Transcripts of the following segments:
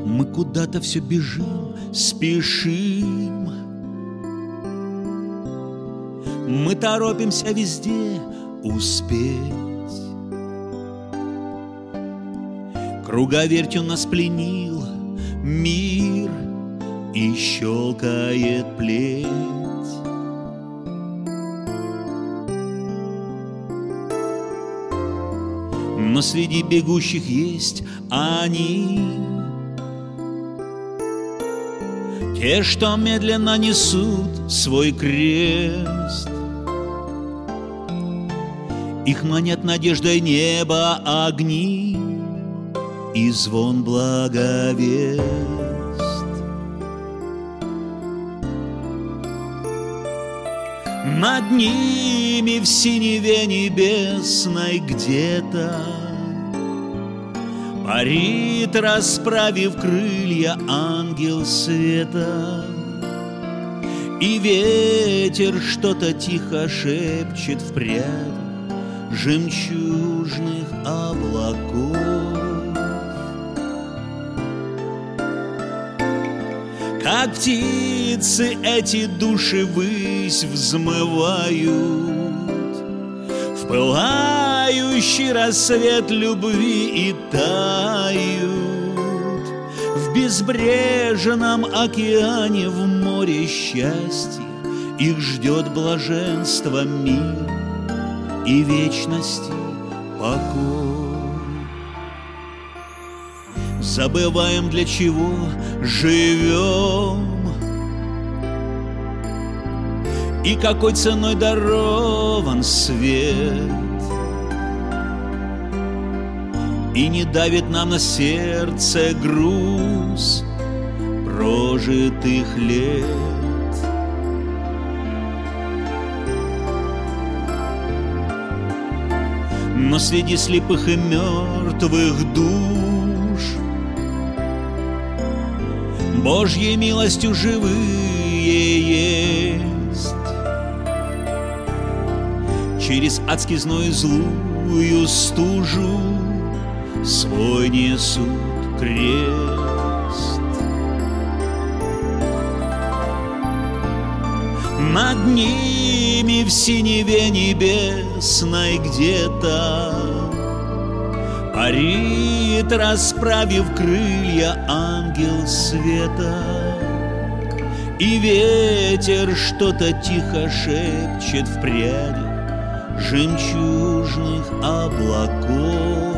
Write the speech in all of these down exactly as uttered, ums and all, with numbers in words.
Мы куда-то все бежим, спешим. Мы торопимся везде успеть. Круговерть у нас пленил мир и щелкает плеть. Но среди бегущих есть они, те, что медленно несут свой крест. Их манят надеждой неба огни и звон благовест. Над ними в синеве небесной где-то парит, расправив крылья, ангел света. И ветер что-то тихо шепчет в прядях жемчужных облаков. Как птицы эти души ввысь взмывают, в пылающий рассвет любви и тают. В безбрежном океане, в море счастья их ждет блаженство, мир и вечности покой. Забываем, для чего живем и какой ценой дарован свет. И не давит нам на сердце груз прожитых лет. Но среди слепых и мертвых душ Божьей милостью живые есть. Через адский зной злую стужу свой несут крест. Над ними в синеве небесной где-то парит, расправив крылья, ангел света. И ветер что-то тихо шепчет в прядях жемчужных облаков.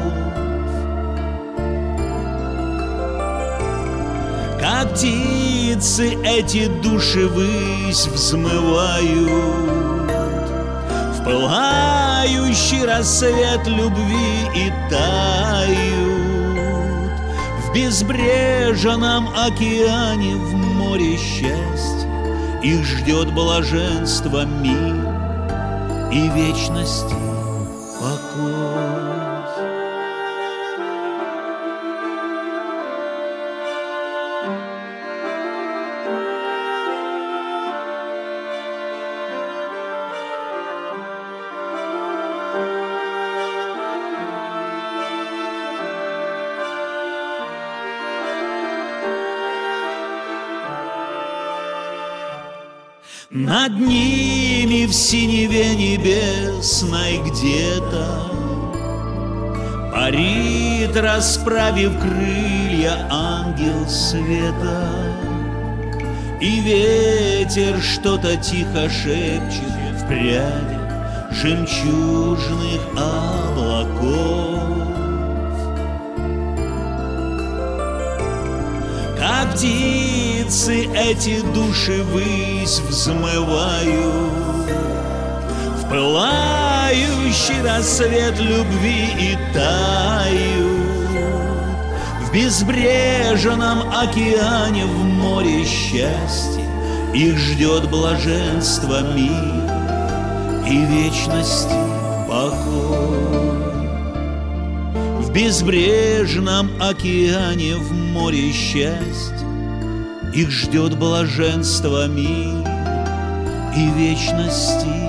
Как птицы эти души ввысь взмывают, в пылающий рассвет любви и тают. В безбрежном океане, в море счастья их ждет блаженство, мир и вечности покой. Над ними в синеве небесной где-то парит, расправив крылья, ангел света. И ветер что-то тихо шепчет в прядях жемчужных облаков. Как птицы эти души ввысь взмывают, в пылающий рассвет любви и тают. В безбрежном океане, в море счастья их ждет блаженство, мир и вечности покой. В безбрежном океане, в море счастья их ждет блаженство, мир и вечности